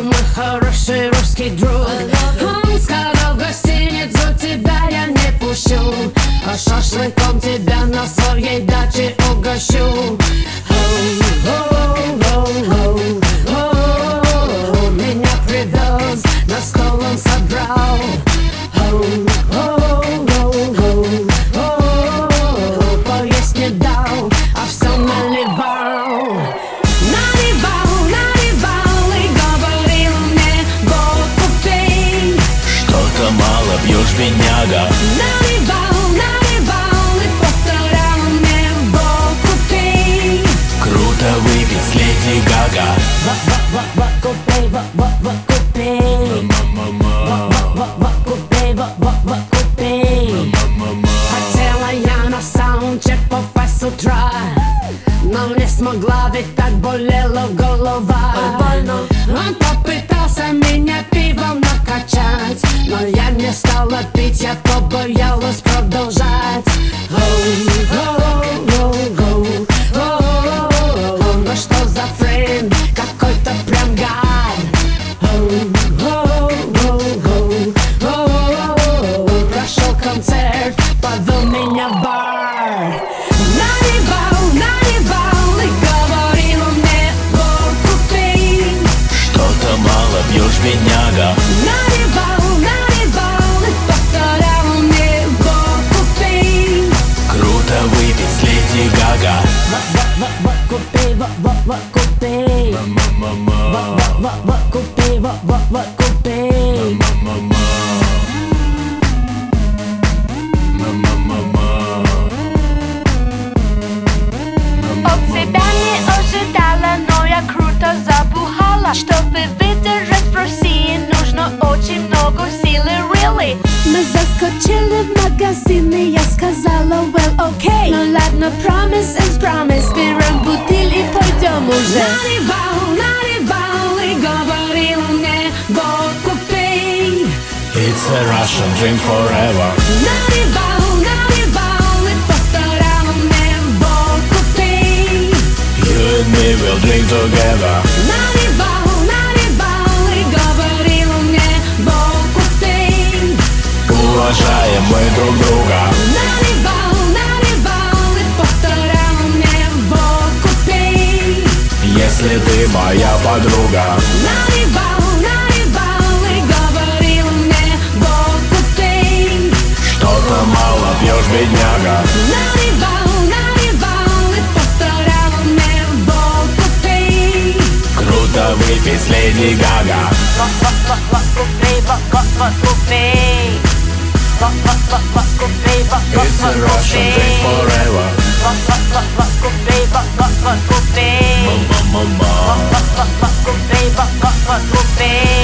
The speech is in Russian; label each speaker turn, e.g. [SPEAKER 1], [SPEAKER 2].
[SPEAKER 1] мой хороший русский друг. Он сказал: в гостиницу тебя я не пущу, а шашлыком тебя на своей даче угощу. Меня привез, на стол он собрал. Поесть не дал, а все наливал. Наливал и говорил мне: водку пей.
[SPEAKER 2] Что-то мало пьешь, бедняга.
[SPEAKER 1] Наливал и повторял мне: водку пей.
[SPEAKER 2] Круто выпить с Леди Гага.
[SPEAKER 1] Водку пей, водку пей. Водку пей. Хотела я на саундчек попасть с утра, но не смогла, ведь так болела голова. Он попытался меня пивом накачать, но я не стала пить, я побоялась продолжать. Ну что за френд, какой-то прям гад. Прошел концерт, повел меня в бар. Наливал и говорил мне: водку пей.
[SPEAKER 2] Что-то мало пьешь, бедняга.
[SPEAKER 1] Наливал и повторял мне: водку пей.
[SPEAKER 2] Круто выпить с Леди Гага.
[SPEAKER 1] Водку пей, водку пей. Водку пей, водку пей.
[SPEAKER 3] От себя не ожидала, но я круто забухала. Чтобы выдержать в России, нужно очень много силы, really.
[SPEAKER 4] Мы заскочили в магазин, и я сказала: well, okay. Ну ладно, promise is promise. Берем бутыль и пойдем уже.
[SPEAKER 1] Наливал и говорил мне: водку пей.
[SPEAKER 2] It's a Russian drink forever.
[SPEAKER 1] Наливал и повторял мне: водку пей.
[SPEAKER 2] You and me will drink together.
[SPEAKER 1] Наливал и говорил мне: водку пей.
[SPEAKER 2] Уважаем мы друг друга.
[SPEAKER 1] Наливал и повторял мне: водку пей.
[SPEAKER 2] Если ты моя подруга.
[SPEAKER 1] Наливал и говорил мне: водку пей.
[SPEAKER 2] Что-то мало пьешь, бедняга.
[SPEAKER 1] Наливал и повторял мне: водку пей.
[SPEAKER 2] Круто выпить с Леди Гага.
[SPEAKER 3] Водку пей, водку пей. Водку пей,
[SPEAKER 2] It's a Russian drink forever.
[SPEAKER 3] водку пей, водку пей.
[SPEAKER 2] Мама.
[SPEAKER 3] Водку пей, водку пей.